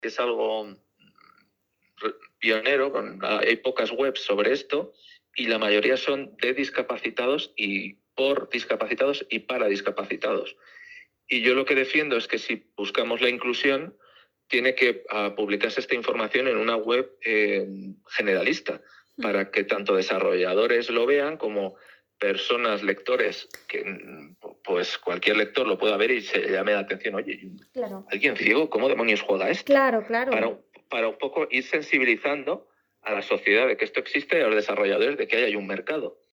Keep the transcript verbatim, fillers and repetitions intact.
es algo pionero, con, hay pocas webs sobre esto y la mayoría son de discapacitados y por discapacitados y para discapacitados. Y yo lo que defiendo es que si buscamos la inclusión, tiene que uh, publicarse esta información en una web eh, generalista, para que tanto desarrolladores lo vean como personas, lectores, que pues cualquier lector lo pueda ver y se llame la atención. Oye, Claro. ¿alguien ciego? ¿Cómo demonios juega esto? Claro, claro. Para, para un poco ir sensibilizando a la sociedad de que esto existe y a los desarrolladores de que hay un mercado.